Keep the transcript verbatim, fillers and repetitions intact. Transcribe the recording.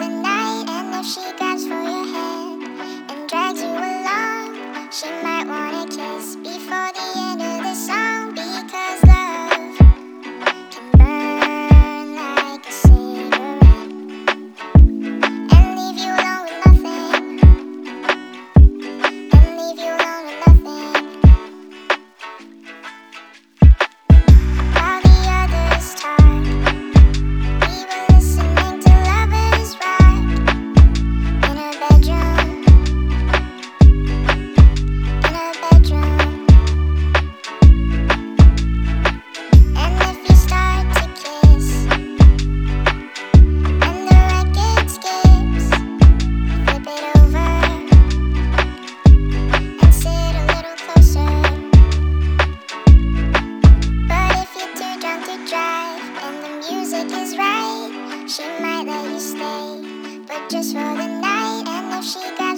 the night, and if she grabs for your hand and drags you along, she might wanna kiss before the end of the song. Because love can burn like a cigarette and leave you alone with nothing, and leave you alone with nothing. While the others talk, we were listening to lovers rock in her bedroom, in her bedroom. And if you start to kiss and the record skips, flip it over and sit a little closer. But if you're too drunk to drive and the music is right, she might let you stay, but just for the night. And if she got